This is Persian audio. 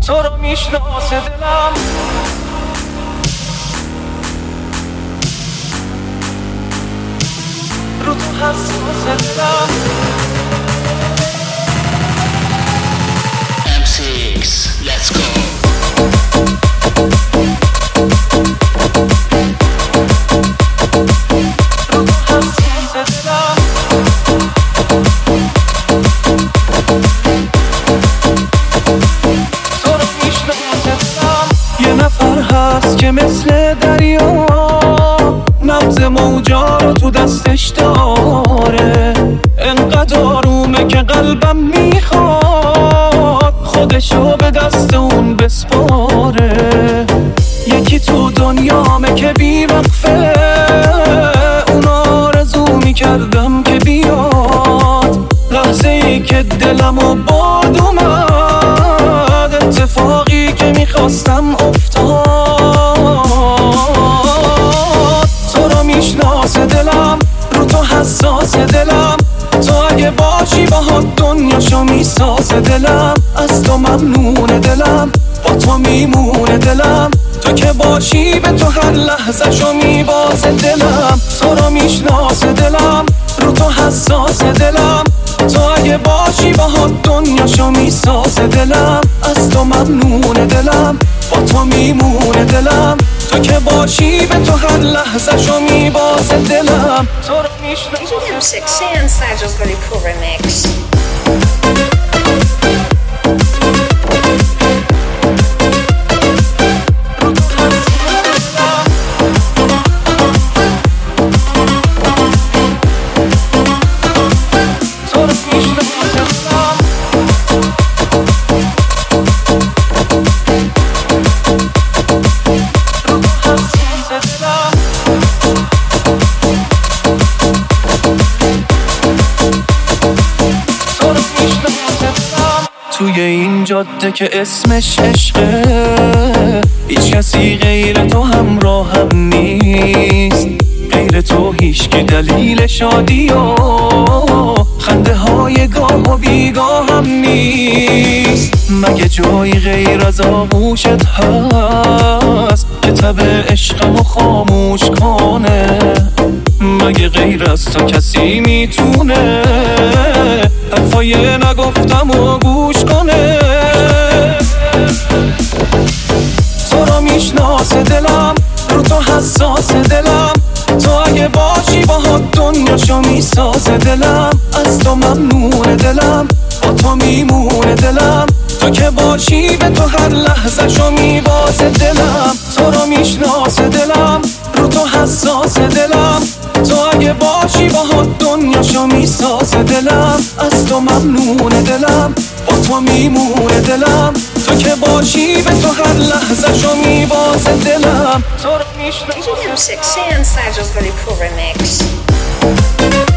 تو رو میشناسه دلم، رو تو حساسه دلم. M6, let's go. که مثل دریا نبض موجا رو تو دستش داره، انقدر آرومه که قلبم میخواد خودشو به دست اون بسپاره. یکی تو دنیامه که بی وقفه، اون آرزو میکردم که بیاد، لحظه ای که دلم و باد اومد، اتفاقی که میخواستم افتاد. دلم رو تو حساس دلم، تو اگه باشی باهات دنیاشو میسازه دلم، از تو ممنون دلم، با تو میمونه دلم، تو که باشی به تو هر لحظه شو میبازه دلم. تو رو میشناسه دلم، رو تو حساس دلم، تو اگه باشی باهات دنیاشو میسازه دلم، از تو ممنون دلم، با تو میمونه دلم، تو که باشی به تو هر لحظه شو میبازه دلم. تو رو میشناسه M6 Sergio Golipo remix. توی این جاده که اسمش عشقه، هیچ کسی غیر تو همراهم نیست، غیر تو هیچکی دلیل شادی و خنده های گاه و بیگاه هم نیست. مگه جایی غیر از آغوشت هست که تب عشقمو خاموش کنه؟ مگه غیر از تو کسی میتونه حرفای نگفتم و گوش کنه؟ تو رو میشناسه دلم، رو تو حساس دلم، تو اگه باشی باهات دنیاشو میسازه دلم، از تو ممنون دلم، با تو میمونه دلم، تو که باشی به تو هر لحظه شو میبازه دلم. تو رو میشناسه دلم، رو تو حساس دلم، تو اگه باشی باهات دنیاشو میسازه دلم، از تو ممنون دلم، با تو میمونه دلم، تو که باشی به تو هر لحظه شو میبازه دلم. تو رو میشناسه M6 Sergio Golipo remix.